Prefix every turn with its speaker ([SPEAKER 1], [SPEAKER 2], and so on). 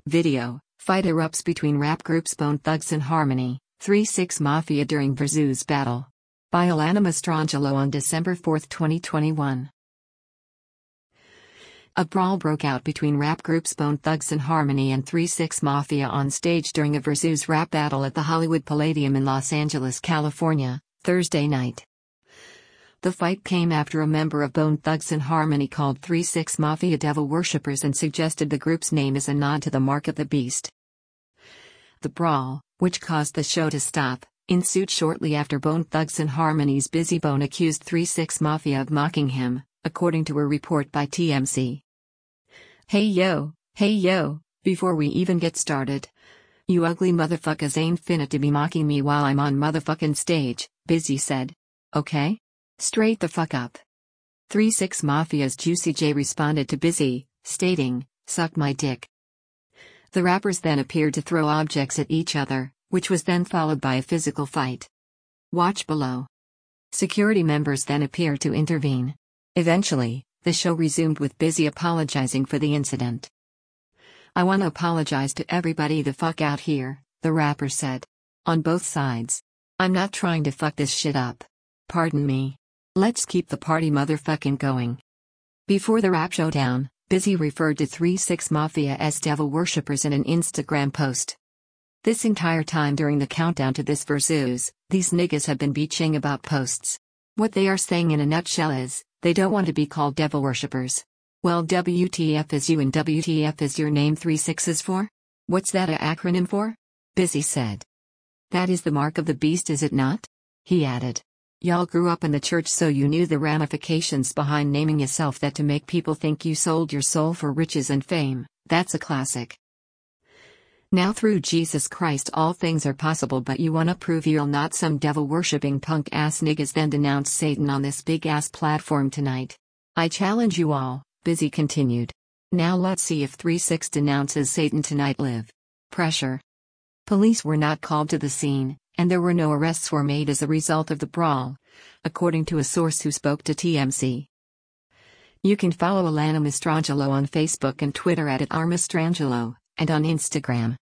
[SPEAKER 1] Video: fight erupts between rap groups Bone Thugs and Harmony, 3-6 Mafia during Versus battle. By Alana Mastrangelo on December 4, 2021. A brawl broke out between rap groups Bone Thugs and Harmony and 3-6 Mafia on stage during a Versus rap battle at the Hollywood Palladium in Los Angeles, California, Thursday night. The fight came after a member of Bone Thugs and Harmony called 3-6 Mafia devil worshippers and suggested the group's name as a nod to the mark of the beast. The brawl, which caused the show to stop, ensued shortly after Bone Thugs and Harmony's Bizzy Bone accused 3-6 Mafia of mocking him, according to a report by TMZ. Hey yo, before we even get started. You ugly motherfuckers ain't finna to be mocking me while I'm on motherfucking stage, Bizzy said. Okay? Straight the fuck up. 3-6 Mafia's Juicy J responded to Bizzy, stating, "Suck my dick." The rappers then appeared to throw objects at each other, which was then followed by a physical fight. Watch below. Security members then appeared to intervene. Eventually, the show resumed with Bizzy apologizing for the incident. "I wanna apologize to everybody the fuck out here," the rapper said. "On both sides. I'm not trying to fuck this shit up. Pardon me. Let's keep the party motherfucking going." Before the rap showdown, Bizzy referred to 3-6 Mafia as devil worshippers in an Instagram post. This entire time during the countdown to this Versus, these niggas have been bitching about posts. What they are saying in a nutshell is, they don't want to be called devil worshippers. Well, WTF is you and WTF is your name 3-6 is for? What's that a acronym for? Bizzy said. That is the mark of the beast, is it not? He added. Y'all grew up in the church, so you knew the ramifications behind naming yourself that to make people think you sold your soul for riches and fame. That's a classic. Now through Jesus Christ all things are possible, but you wanna prove you're not some devil-worshipping punk-ass niggas, then denounce Satan on this big-ass platform tonight. I challenge you all, Bizzy continued. Now let's see if 3-6 denounces Satan tonight. Live. Pressure. Police were not called to the scene, and there were no arrests were made as a result of the brawl, according to a source who spoke to TMZ. You can follow Alana Mastrangelo on Facebook and Twitter at @rmastrangelo, and on Instagram